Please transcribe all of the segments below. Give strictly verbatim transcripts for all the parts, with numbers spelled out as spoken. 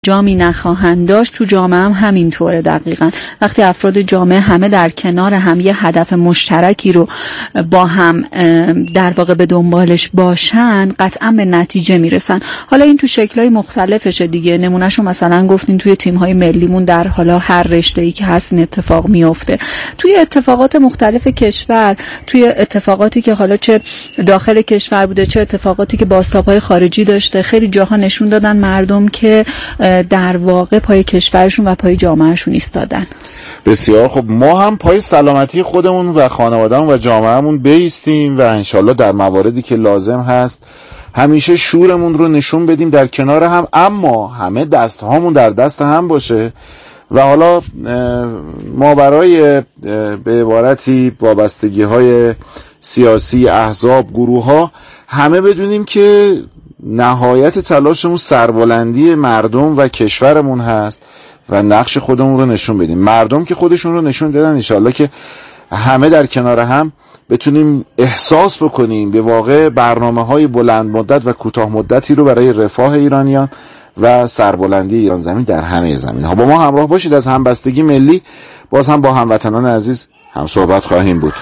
جامی نخواهند داشت، تو جامعه هم همینطوره. دقیقاً وقتی افراد جامعه همه در کنار هم یه هدف مشترکی رو با هم در واقع به دنبالش باشن، قطعاً به نتیجه میرسن. حالا این تو شکل‌های مختلفشه دیگه. نمونهشو مثلا گفتین توی تیم‌های ملیمون در حالا هر رشته‌ای که هست این اتفاق میفته. توی اتفاقات مختلف کشور، توی اتفاقاتی که حالا چه داخل کشور بوده چه اتفاقاتی که بازتاب‌های خارجی داشته، خیلی جاها نشون دادن مردم که در واقع پای کشورشون و پای جامعهشون ایستادن. بسیار خب، ما هم پای سلامتی خودمون و خانوادهمون و جامعهمون بایستیم و انشالله در مواردی که لازم هست همیشه شورمون رو نشون بدیم در کنار هم، اما همه دست هامون در دست هم باشه و حالا ما برای به عبارتی وابستگی های سیاسی، احزاب، گروه ها همه بدونیم که نهایت تلاشمون سربلندی مردم و کشورمون هست و نقش خودمون رو نشون بدیم. مردم که خودشون رو نشون دادن، انشالله که همه در کنار هم بتونیم احساس بکنیم به واقع برنامه‌های بلند مدت و کوتاه مدتی رو برای رفاه ایرانیان و سربلندی ایران زمین در همه زمین‌ها. با ما همراه باشید. از همبستگی ملی باز هم با هموطنان عزیز هم صحبت خواهیم بود.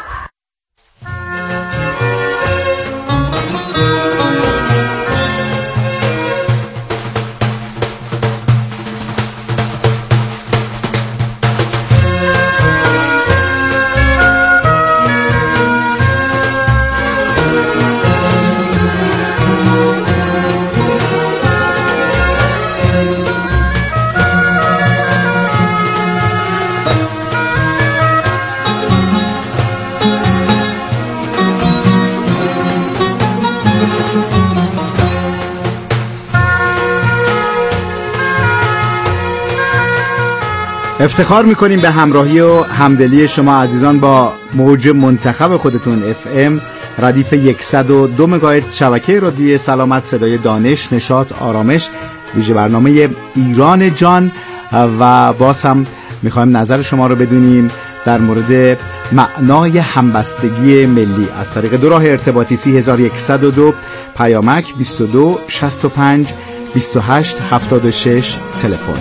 افتخار میکنیم به همراهی و همدلی شما عزیزان با موج منتخب خودتون اف ام ردیف صد و دو مگاهرتز شبکه رادیویی سلامت، صدای دانش، نشاط، آرامش، ویژه برنامه ایران جان. و باز هم میخوایم نظر شما رو بدونیم در مورد معنای همبستگی ملی از طریق دو راه ارتباطی سی هزار و صد و دو پیامک بیست و دو شصت و پنج بیست و هشت هفتاد و شش تلفن.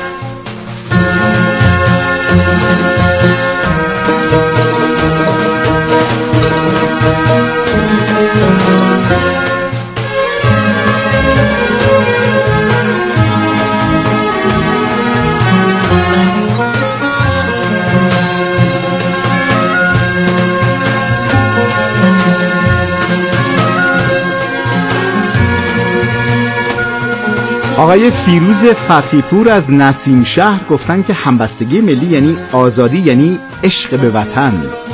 آقای فیروز فتیپور از نسیم شهر گفتن که همبستگی ملی یعنی آزادی، یعنی عشق به وطن.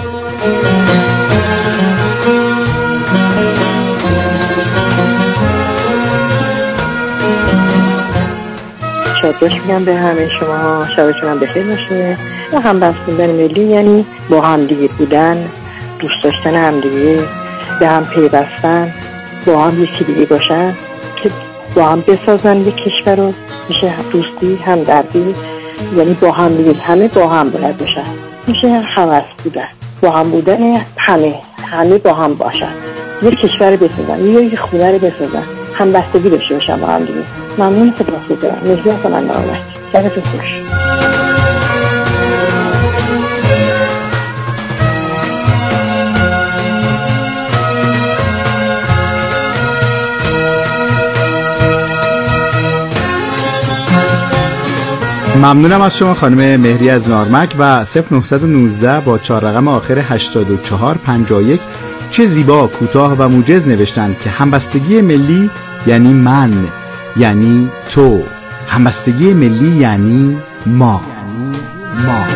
شادباش میگم به همه شما، شبتون هم بخیر باشه. و همبستگی ملی یعنی با همدیگه بودن، دوست داشتن همدیگه، به هم پیوستن، با هم یکی دیگه باشن که با هم بسازن یک کشور رو، میشه دوستی، همدردی، یعنی با هم دیگه همه با هم باید باشن، میشه همس بودن، با هم بودن، همه همه با هم باشن، یک کشور بسازن، یک خونه رو بسازن، همبستگی داشته باشن با هم دیگه. ممنون، سپاس گذارم. مهدی هستم من نامت. شبتون خوش. ممنونم از شما خانم مهری از نارمک و صفر نه یک نه با چهار رقم آخر هشتاد و چهار پنجاه و یک. چه زیبا، کوتاه و موجز نوشتند که همبستگی ملی یعنی من، یعنی تو، همبستگی ملی یعنی ما، یعنی ما.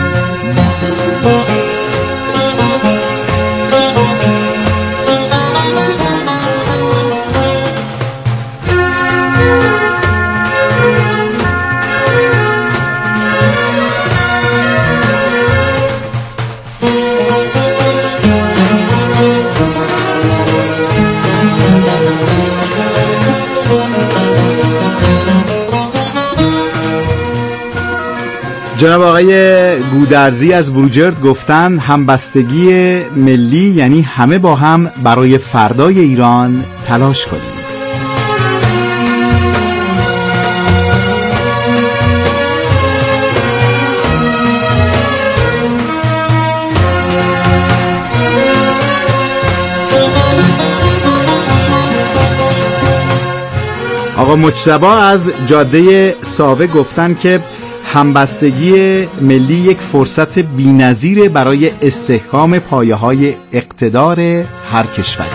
جناب آقای گودرزی از بروجرد گفتن همبستگی ملی یعنی همه با هم برای فردای ایران تلاش کنیم. آقا مجتبی از جاده ساوه گفتن که همبستگی ملی یک فرصت بی‌نظیره برای استحکام پایه‌های اقتدار هر کشوری.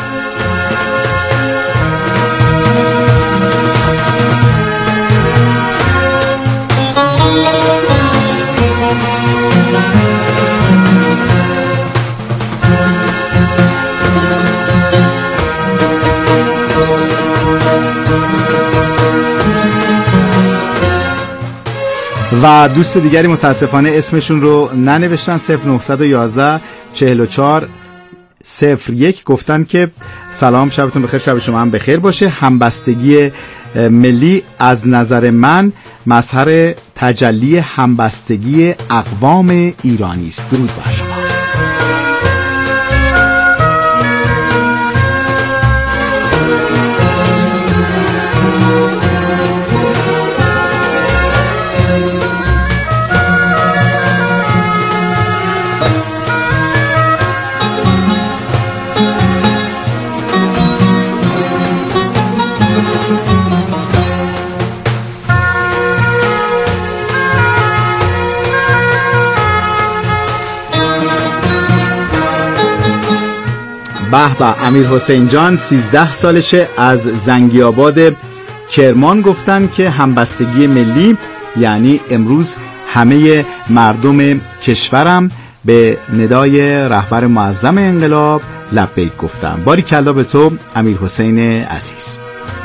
و دوست دیگری متاسفانه اسمشون رو ننوشتن، صفر نه یک یک چهل و چهار صفر یک گفتن که سلام، شبتون بخیر، شب شما هم بخیر باشه. همبستگی ملی از نظر من مظهر تجلی همبستگی اقوام ایرانی است. درود بر شما. به به، امیر حسین جان سیزده سالشه از زنگی آباد کرمان گفتن که همبستگی ملی یعنی امروز همه مردم کشورم به ندای رهبر معظم انقلاب لبیک گفتم. باری کلا به تو امیر حسین عزیز.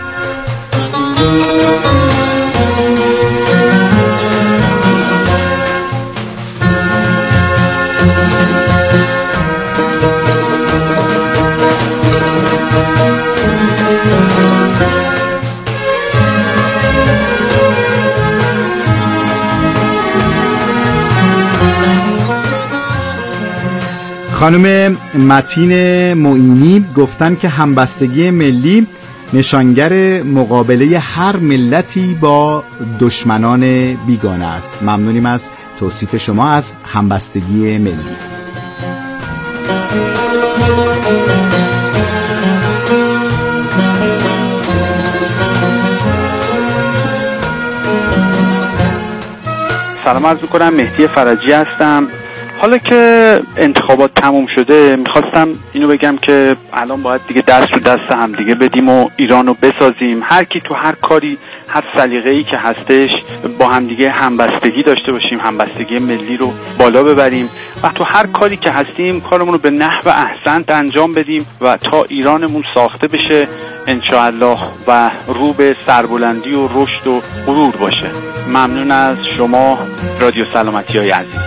خانم متین معینی گفتن که همبستگی ملی نشانگر مقابله هر ملتی با دشمنان بیگانه است. ممنونیم از توصیف شما از همبستگی ملی. سلام عرض می‌کنم، مهدی فرجی هستم. حالا که انتخابات تموم شده میخواستم اینو بگم که الان باید دیگه دست رو دست هم دیگه بدیم و ایرانو بسازیم. هر کی تو هر کاری، هر سلیقه‌ای که هستش با هم دیگه همبستگی داشته باشیم، همبستگی ملی رو بالا ببریم و تو هر کاری که هستیم کارمون رو به نحو احسنت انجام بدیم و تا ایرانمون ساخته بشه انشاءالله و رو به سربلندی و رشد و غرور باشه. ممنون از شما رادیو سلامتی های عزیز.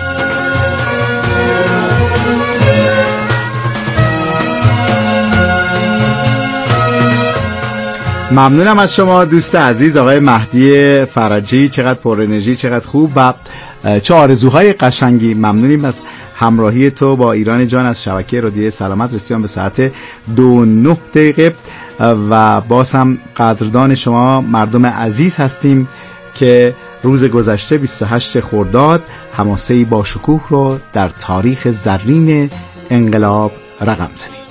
ممنونم از شما دوست عزیز آقای مهدی فرجی، چقدر پر انرژی، چقدر خوب و چه آرزوهای قشنگی. ممنونیم از همراهی تو با ایران جان از شبکه رادیو سلامت. رسیدیم به ساعت دو نه دقیقه و باز هم قدردان شما مردم عزیز هستیم که روز گذشته بیست و هشت خرداد حماسه‌ای با شکوه رو در تاریخ زرین انقلاب رقم زدید.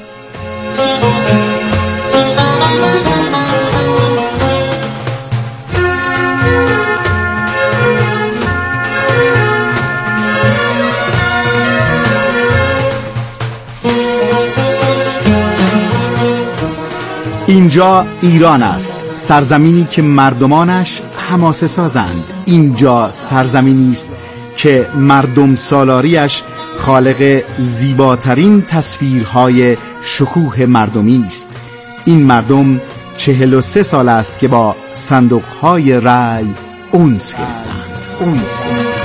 اینجا ایران است، سرزمینی که مردمانش حماسه سازند. اینجا سرزمینی است که مردم سالاریش خالق زیباترین تصویرهای شکوه مردمی است. این مردم چهل و سه سال است که با صندوقهای رای اونس گرفتند. اونس گرفتند.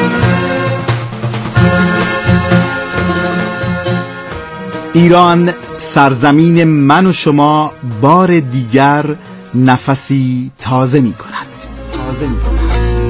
ایران سرزمین من و شما بار دیگر نفسی تازه می کند تازه می کند.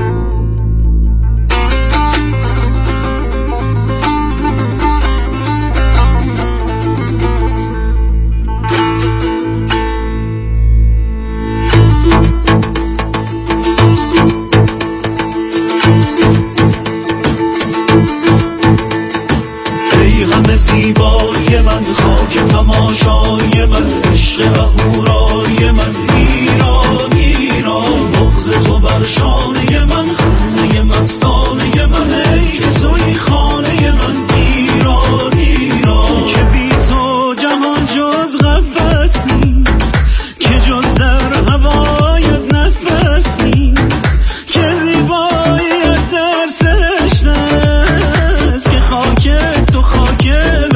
زیبایی من، خاک تماشای من، عشق و هورای من، ایران ایران، بغض تو بر شانه من، خانه مستانه من، ای که توی خانه من، ایران ایران، که بی تو جهان جز قفس نیست، که جز در هوایت نفس نیست، که زیباییت در سرشته است، که خاک تو خاک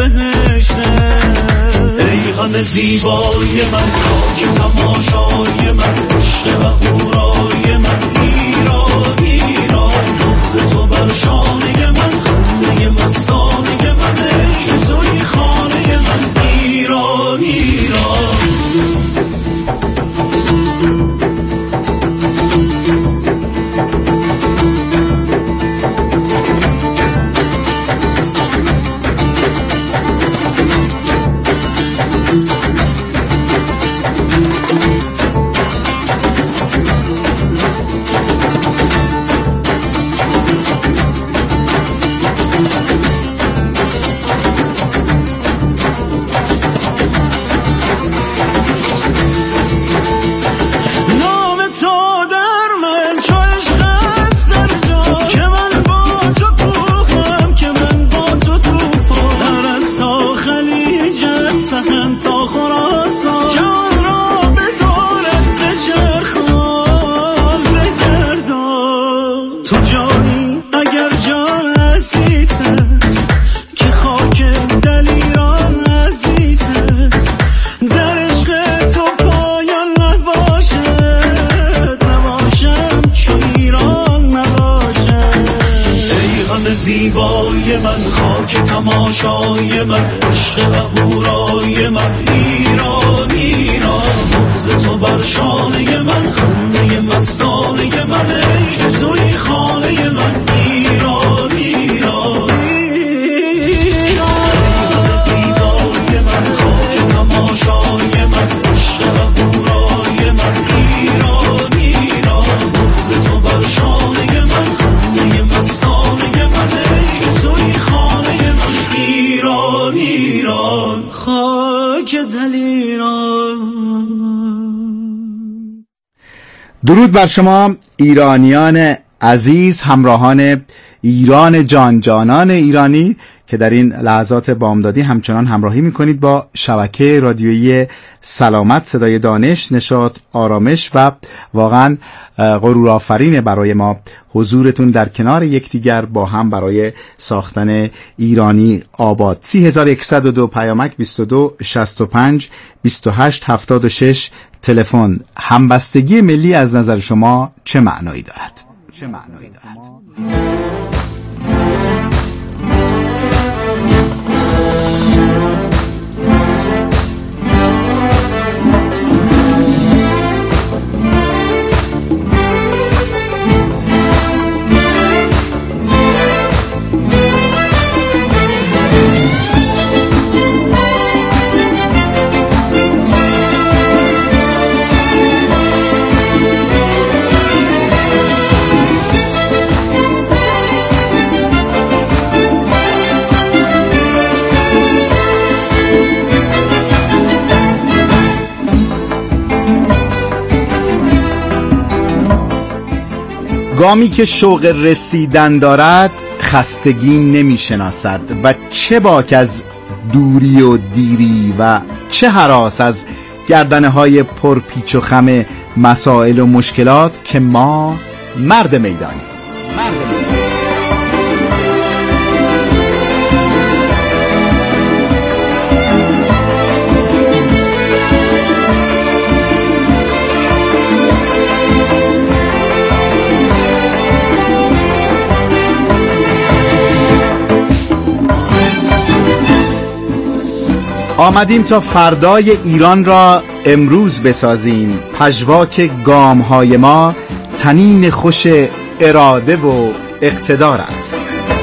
همه زیبایی من، خاک تماشای من، عشق و هورای من، ایران ایران، بغض تو بر شانه من، خنده مستانه من، ای که توی خانه من، ایران ایران. زیبایی من، خاک تماشای من، عشق و هورای من، ایران ایران، بغض تو بر شانه من، خنده مستانه من، ای که توی خانه من، ایران ایران ایران. زیبایی من، خاک تماشای من، عشق و هورای من، ایران ایران، بغض تو بر شانه من، خنده مستانه من، ایران ایران، خاک دل ایران. درود بر شما ایرانیان عزیز، همراهان ایران جان جانان ایرانی که در این لحظات بامدادی همچنان همراهی میکنید با شبکه رادیویی سلامت، صدای دانش، نشاط، آرامش و واقعا غرور آفرین برای ما حضورتون در کنار یکدیگر با هم برای ساختن ایرانی آباد. سی هزار و صد و دو پیامک، بیست و دو شصت و پنج بیست و هشت هفتاد و شش تلفن. همبستگی ملی از نظر شما چه معنایی دارد؟ چه معنایی دارد؟ گامی که شوق رسیدن دارد خستگی نمی شناسد و چه باک از دوری و دیری و چه هراس از گردنه های پرپیچ و خم مسائل و مشکلات که ما مرد میدانی مرد میدانی آمدیم تا فردای ایران را امروز بسازیم. پژواک گام‌های ما تنین خوش اراده و اقتدار است.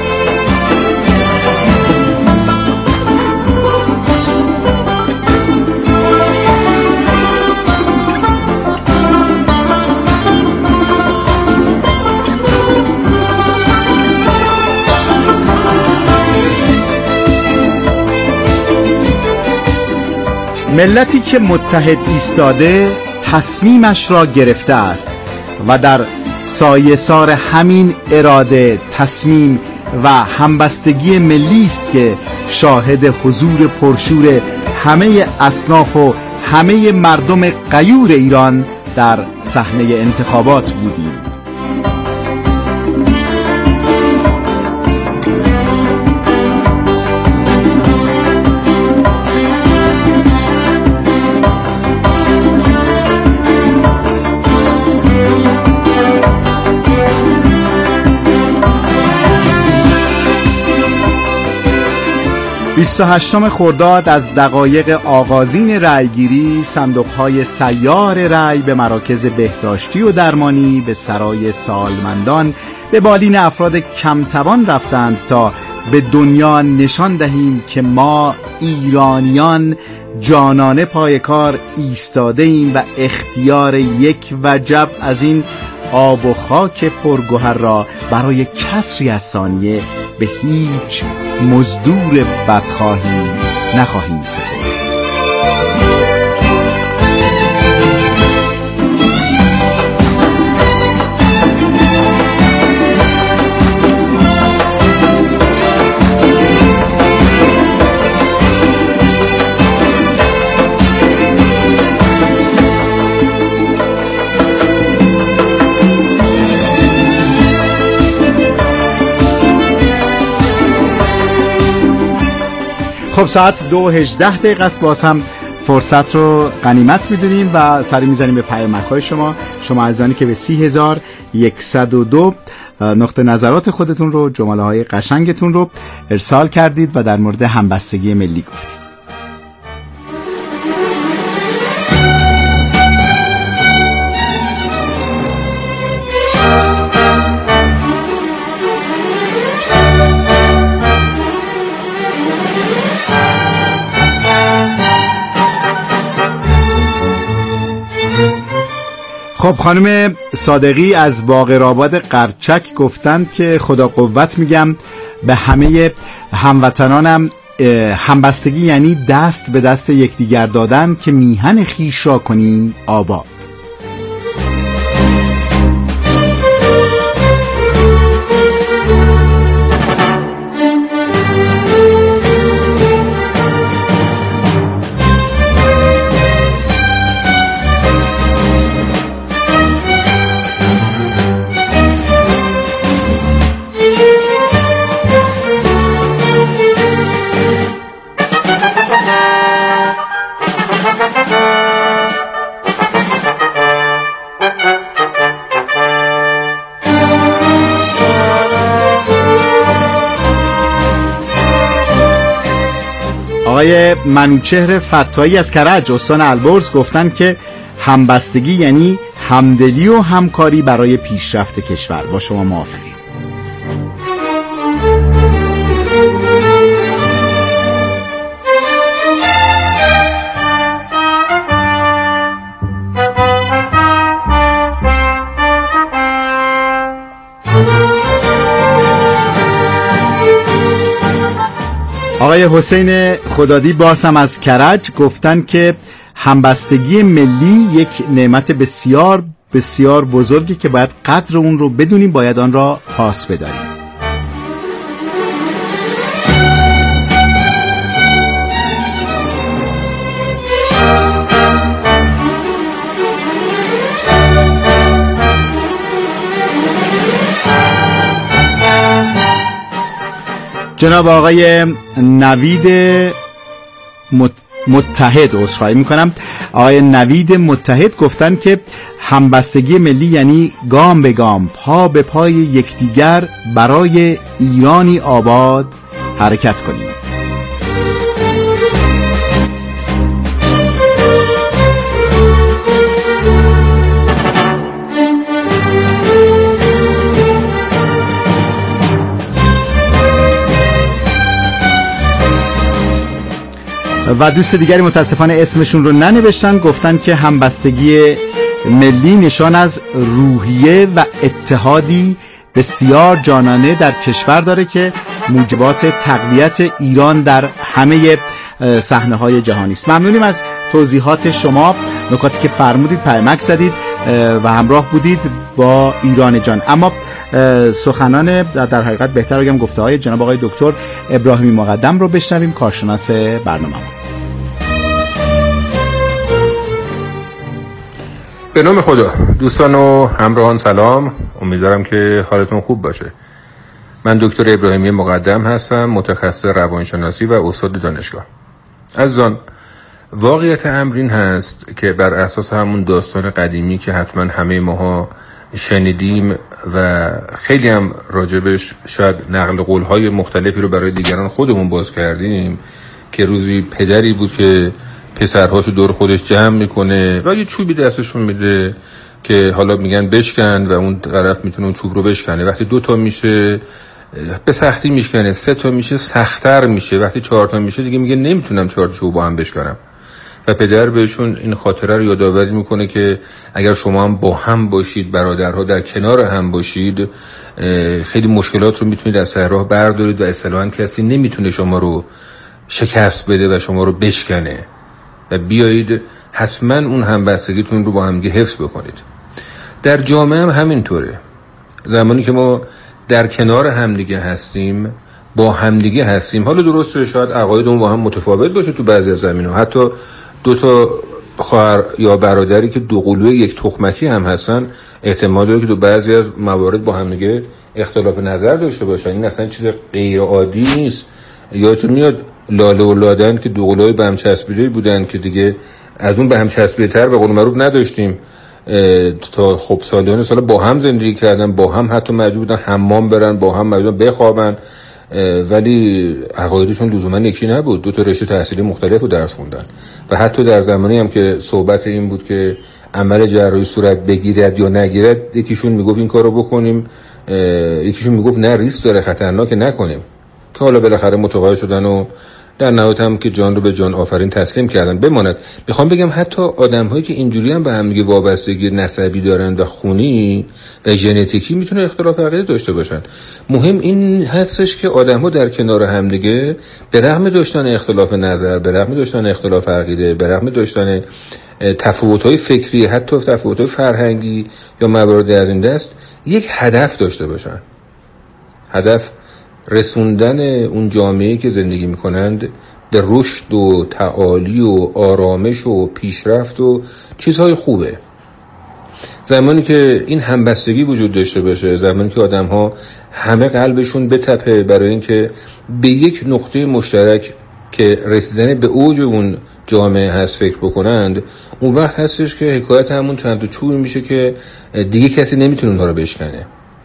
ملتی که متحد ایستاده تصمیمش را گرفته است و در سایه‌سار همین اراده، تصمیم و همبستگی ملی است که شاهد حضور پرشور همه اصناف و همه مردم غیور ایران در صحنه انتخابات بودیم. بیست و هشتم خرداد از دقایق آغازین رأیگیری صندوق‌های سیار رأی به مراکز بهداشتی و درمانی، به سرای سالمندان، به بالین افراد کمتوان رفتند تا به دنیا نشان دهیم که ما ایرانیان جانانه پای کار ایستاده ایم و اختیار یک وجب از این آب و خاک پرگوهر را برای کسری از ثانیه به هیچ مزدور بدخواهی نخواهیم سپرد. خب ساعت دو و هجده دقیقه است. باز هم فرصت رو غنیمت میدونیم و سری میزنیم به پیامک‌های شما شما عزیزانی که به سی هزار یکصد و دو نقطه نظرات خودتون رو، جمله های قشنگتون رو ارسال کردید و در مورد همبستگی ملی گفتید. خب خانم صادقی از باقرآباد قرچک گفتند که خدا قوت میگم به همه هموطنانم. همبستگی یعنی دست به دست یکدیگر دادن که میهن خیش را کنیم آباد. آقای منوچهر فتایی از کرج استان البرز گفتن که همبستگی یعنی همدلی و همکاری برای پیشرفت کشور. با شما موافقیم. آقای حسین خدادی باز هم از کرج گفتن که همبستگی ملی یک نعمت بسیار بسیار بزرگی که باید قدر اون رو بدونیم، باید آن را پاس بداریم. جناب آقای نوید مت... متحد عذرخواهی میکنم آقای نوید متحد گفتن که همبستگی ملی یعنی گام به گام، پا به پای یکدیگر برای ایرانی آباد حرکت کنیم. و دوست دیگری متاسفانه اسمشون رو ننوشتن، گفتن که همبستگی ملی نشان از روحیه و اتحادی بسیار جانانه در کشور داره که موجبات تقویت ایران در همه صحنه‌های جهانی است. ممنونیم از توضیحات شما، نکاتی که فرمودید، پیامک زدید و همراه بودید با ایران جان. اما سخنان در حقیقت بهتر بگم گفته‌های جناب آقای دکتر ابراهیمی مقدم رو بشنویم، کارشناس برنامه‌مون. به نام خدا. دوستان و همراهان سلام، امیدوارم که حالتون خوب باشه. من دکتر ابراهیمی مقدم هستم، متخصص روانشناسی و استاد دانشگاه. عزیزان، واقعیت امر این هست که بر اساس همون داستان قدیمی که حتما همه ماها شنیدیم و خیلی هم راجبش شاید نقل قول‌های مختلفی رو برای دیگران خودمون باز کردیم، که روزی پدری بود که پسرهاشو دور خودش جمع میکنه و یه چوبی دستشون میده که حالا میگن بشکن و اون طرف میتونه اون چوب رو بشکنه. وقتی دو تا میشه به سختی میشکنه، سه تا میشه سخت‌تر میشه، وقتی چهار تا میشه دیگه میگه نمیتونم چهار چوب با هم بشکنم. و پدر بهشون این خاطره رو یادآوری میکنه که اگر شما هم با هم باشید، برادرها در کنار هم باشید، خیلی مشکلات رو میتونید از سر راه بردارید و اصطلاحاً کسی نمیتونه شما رو شکست بده و شما رو بشکنه و بیایید حتما اون همبستگیتون رو با هم دیگه حفظ بکنید. در جامعه هم همینطوره. زمانی که ما در کنار همدیگه هستیم، با همدیگه هستیم، حالا درسته شاید عقایدمون با هم متفاوت باشه تو بعضی از زمینه‌ها، حتی دو تا خواهر یا برادری که دو قلوه یک تخمکی هم هستن احتمال داره که تو بعضی از موارد با هم دیگه اختلاف نظر داشته باشن. این اصلا چیز غیر عادی نیست. یادتون میاد لاله و لادن که دو قلوهای به هم چسبیده بودن که دیگه از اون به هم چسبیده‌تر به قول معروف نداشتیم، تا خب سالیان سال با هم زندگی کردن، با هم حتی مجبور بودن حمام برن، با هم مجبور بخوابن، ولی عقایدشون لزوما یکی نبود. دو تا رشته تحصیلی مختلف رو درس خوندن و حتی در زمانی هم که صحبت این بود که عمل جراحی صورت بگیرد یا نگیرد، یکیشون میگفت این کارو بکنیم، یکیشون میگفت نه ریسک داره، خطرناکه، نکنیم، که حالا بالاخره متقاعد شدن و در نهایت هم که جان رو به جان آفرین تسلیم کردن. بماند میخوام بگم حتی آدم‌هایی که اینجوری هم به هم دیگه وابستگی نسبی دارن و خونی و ژنتیکی میتونه اختلاف عقیده داشته باشن. مهم این هستش که آدم‌ها در کنار هم دیگه به رغم داشتن اختلاف نظر، به رغم داشتن اختلاف عقیده، به رغم داشتن تفاوت‌های فکری، حتی تفاوت‌های فرهنگی یا مواردی از این دست، یک هدف داشته باشن. هدف رسوندن اون جامعه‌ای که زندگی میکنند به رشد و تعالی و آرامش و پیشرفت و چیزهای خوبه. زمانی که این همبستگی وجود داشته باشه، زمانی که آدم‌ها همه قلبشون بتپه برای اینکه به یک نقطه مشترک که رسیدن به اوج اون جامعه هست فکر بکنند، اون وقت هستش که حکایت همون چند تا چوبی میشه که دیگه کسی نمیتونه اونها رو بشکنه.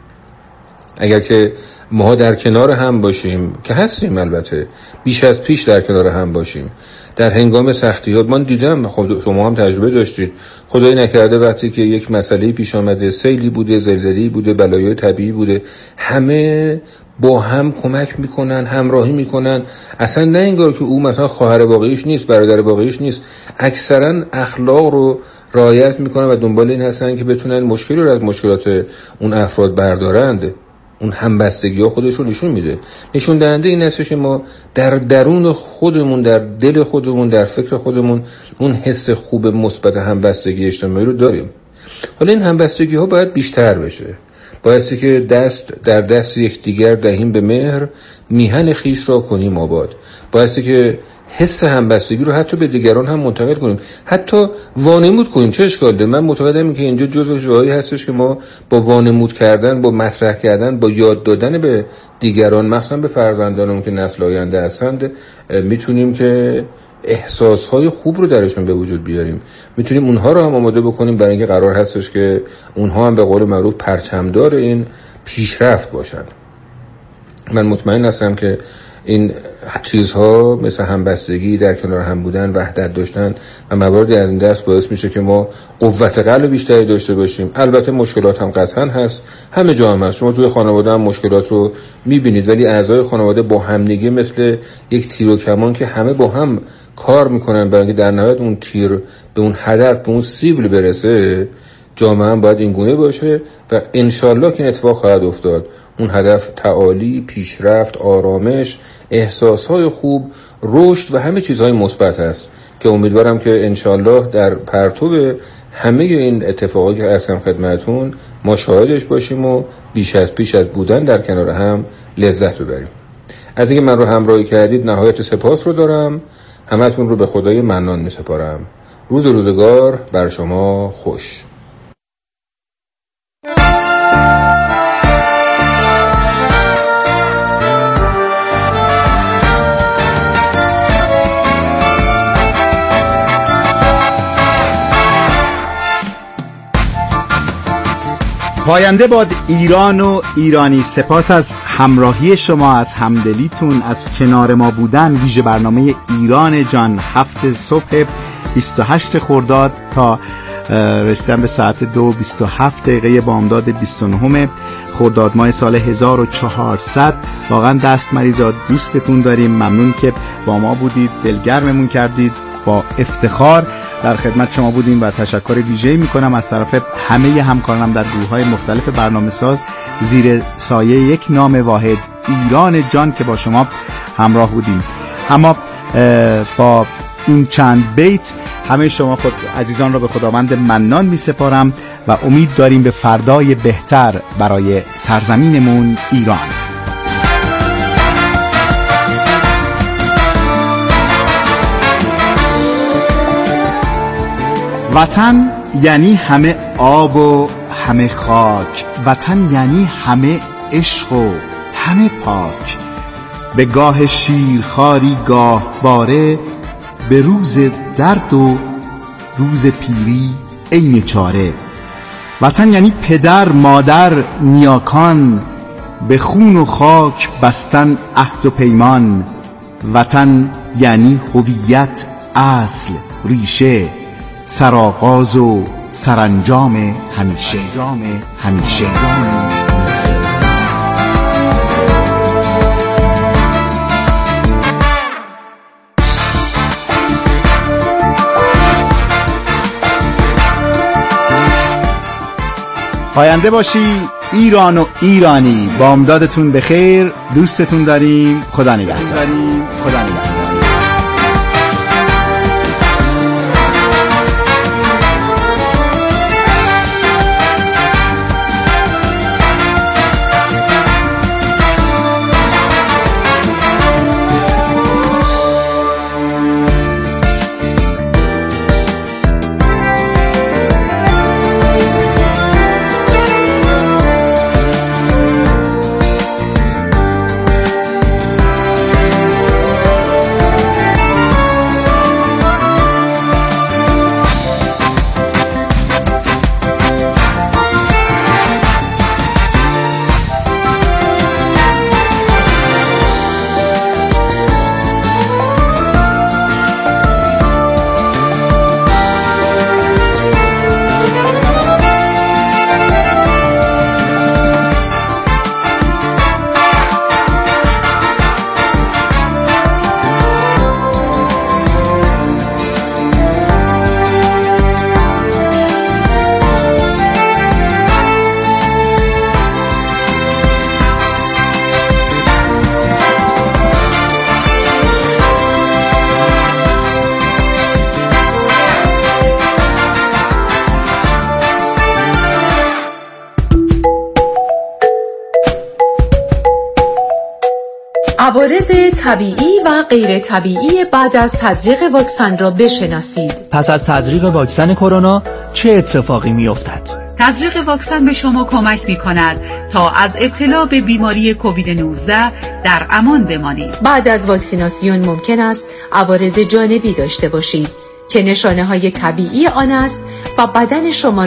اگر که ما در کنار هم باشیم، که هستیم البته، بیش از پیش در کنار هم باشیم در هنگام سختی ها. من دیدم، خب شما هم تجربه داشتید، خدای نکرده وقتی که یک مسئله پیش آمده، سیلی بوده، زلزله‌ای بوده، بلایای طبیعی بوده، همه با هم کمک میکنن، همراهی میکنن. اصلا نه انگار که او مثلا خواهر واقعیش نیست، برادر واقعیش نیست، اکثرا اخلاق رو رعایت میکنن و دنبال این هستن که بتونن مشکلی رو از مشکلات اون افراد بردارند. اون همبستگی ها خودش رو نشون میده. نشون دهنده این هستش که ما در درون خودمون، در دل خودمون، در فکر خودمون اون حس خوب مثبت همبستگی اجتماعی رو داریم. حالا این همبستگی ها باید بیشتر بشه. بایستی که دست در دست یکدیگر دهیم به مهر، میهن خیش را کنیم آباد. بایستی که حس همبستگی رو حتی به دیگران هم منتقل کنیم، حتی وانمود کنیم. چه اشکال داره؟ من معتقدم این که اینجا جزو جایی هستش که ما با وانمود کردن، با مطرح کردن، با یاد دادن به دیگران، مخصوصا به فرزندانمون که نسل آینده هستند، میتونیم که احساسهای خوب رو درشون به وجود بیاریم. میتونیم اونها رو هم آماده بکنیم برای اینکه قرار هستش که اونها هم به قول معروف پرچمدار این پیشرفت باشن. من مطمئن هستم که این چیزها مثل همبستگی، در کنار هم بودن، وحدت داشتن و مواردی از این دست باعث میشه که ما قوت قلب بیشتری داشته باشیم. البته مشکلات هم قطعا هست، همه جا هم هست. شما توی خانواده هم مشکلات رو میبینید، ولی اعضای خانواده با همدیگه مثل یک تیر و کمان که همه با هم کار میکنن برای اینکه در نهایت اون تیر به اون هدف، به اون سیبل برسه. جامعه هم باید این گونه باشه و انشالله که این اتفاق خواهد افتاد. اون هدف تعالی، پیشرفت، آرامش، احساسهای خوب، رشد و همه چیزهای مثبت هست که امیدوارم که انشالله در پرتو همه این اتفاقایی که عرض کردم خدمتتون ما شاهدش باشیم و بیش از پیش از بودن در کنار هم لذت ببریم. از اینکه من رو همراهی کردید نهایت سپاس رو دارم. همتون رو به خدای منان می سپارم. روز روزگار بر شما خوش. پاینده باد ایران و ایرانی. سپاس از همراهی شما، از همدلیتون، از کنار ما بودن. ویژه برنامه ایران جان هفت صبح بیست و هشت خرداد تا رسیدن به ساعت دو و بیست و هفت دقیقه بامداد بیست و نه خرداد ماه سال هزار و چهارصد. واقعا دست مریضا، دوستتون داریم. ممنون که با ما بودید، دلگرممون کردید. با افتخار در خدمت شما بودیم و تشکر ویژه‌ای میکنم از طرف همه همکارانم در گروه‌های مختلف برنامه ساز زیر سایه یک نام واحد ایران جان که با شما همراه بودیم. اما با این چند بیت همه شما خود عزیزان را به خداوند منان می سپارم و امید داریم به فردای بهتر برای سرزمینمون ایران. وطن یعنی همه آب و همه خاک، وطن یعنی همه عشق و همه پاک. به گاه شیرخواری گاه باره، به روز درد و روز پیری عین چاره. وطن یعنی پدر مادر نیاکان، به خون و خاک بستن عهد و پیمان. وطن یعنی هویت، اصل، ریشه، سرآغاز و سرانجام همیشه همیشه. پاینده باشی ایران و ایرانی. بامدادتون بخیر. دوستتون داریم. خدا نگهدار. خدا نگهدار. عوارض طبیعی و غیر طبیعی بعد از تزریق واکسن را بشناسید. پس از تزریق واکسن کرونا چه اتفاقی می‌افتد؟ تزریق واکسن به شما کمک می‌کند تا از ابتلا به بیماری کووید نوزده در امان بمانید. بعد از واکسیناسیون ممکن است عوارض جانبی داشته باشید که نشانه‌های طبیعی آن است و بدن شما